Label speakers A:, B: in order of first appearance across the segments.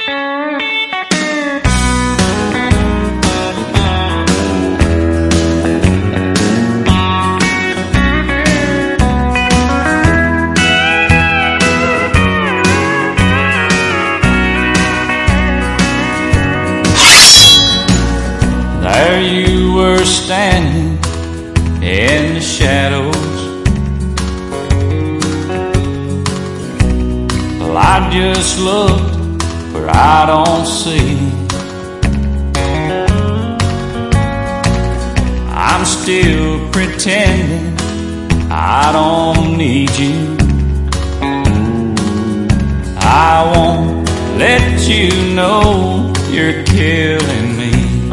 A: There you were standing in the shadows. Well, I just looked where I don't see. I'm still pretending I don't need you. I won't let you know you're killing me.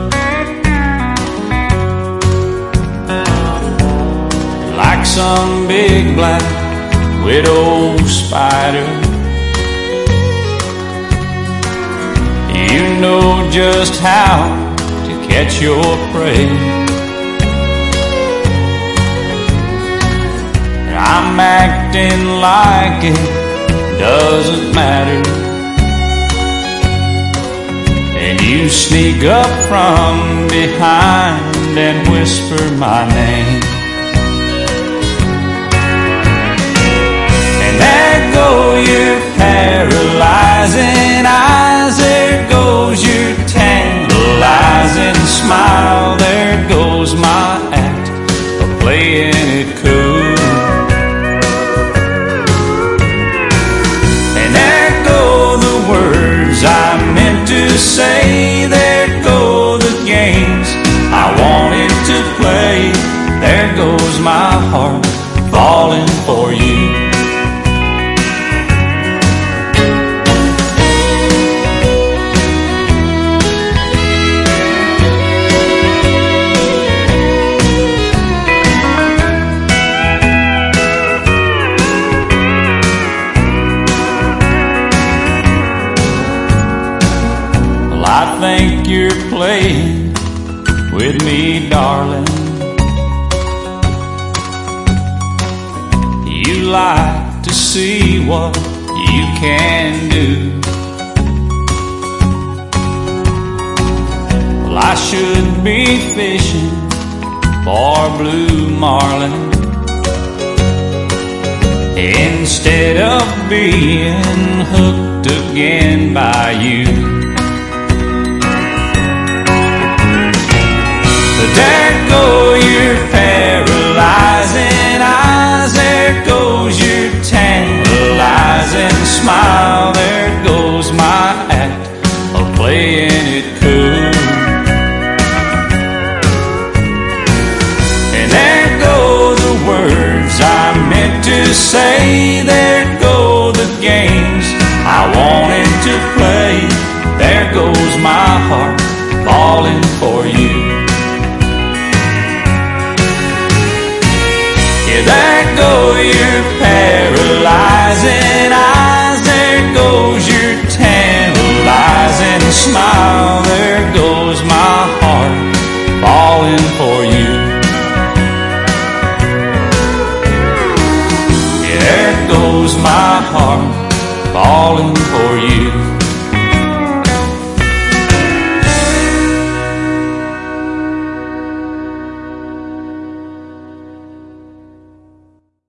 A: Like some big black widow spider, you know just how to catch your prey. And I'm acting like it doesn't matter, and you sneak up from behind and whisper my name. There go your paralyzing eyes, there goes your tantalizing smile, there goes my act of playing it cool. And there go the words I meant to say, there go the games I wanted to play, there goes my heart falling for you. I think you're playing with me, darling. You like to see what you can do. Well, I should be fishing for blue marlin instead of being hooked again by you. There go your paralyzing eyes, there goes your tantalizing smile, there goes my act of playing it cool. And there go the words I meant to say, there go the games I wanted to play, there goes my heart falling for you. There go your paralyzing eyes, there goes your tantalizing smile, there goes my heart falling for you. Yeah, there goes my heart falling for you.